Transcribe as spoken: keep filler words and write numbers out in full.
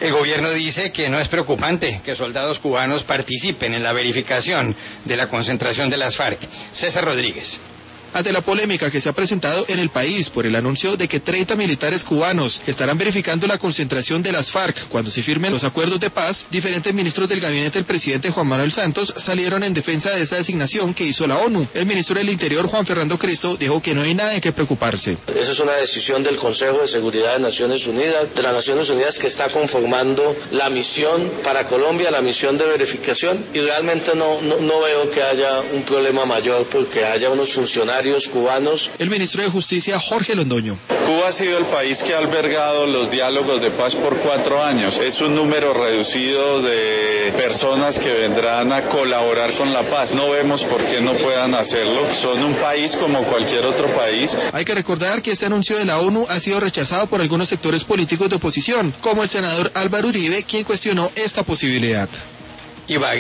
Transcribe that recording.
El gobierno dice que no es preocupante que soldados cubanos participen en la verificación de la concentración de las FARC. César Rodríguez. Ante la polémica que se ha presentado en el país por el anuncio de que treinta militares cubanos estarán verificando la concentración de las FARC cuando se firmen los acuerdos de paz, diferentes ministros del gabinete del presidente Juan Manuel Santos salieron en defensa de esa designación que hizo la ONU. El ministro del Interior, Juan Fernando Cristo, dijo que no hay nada en que preocuparse. Esa es una decisión del Consejo de Seguridad de Naciones Unidas, de las Naciones Unidas, que está conformando la misión para Colombia, la misión de verificación, y realmente no, no, no veo que haya un problema mayor porque haya unos funcionarios cubanos. El ministro de Justicia, Jorge Londoño. Cuba ha sido el país que ha albergado los diálogos de paz por cuatro años. Es un número reducido de personas que vendrán a colaborar con la paz. No vemos por qué no puedan hacerlo. Son un país como cualquier otro país. Hay que recordar que este anuncio de la ONU ha sido rechazado por algunos sectores políticos de oposición, como el senador Álvaro Uribe, quien cuestionó esta posibilidad. Ibagué.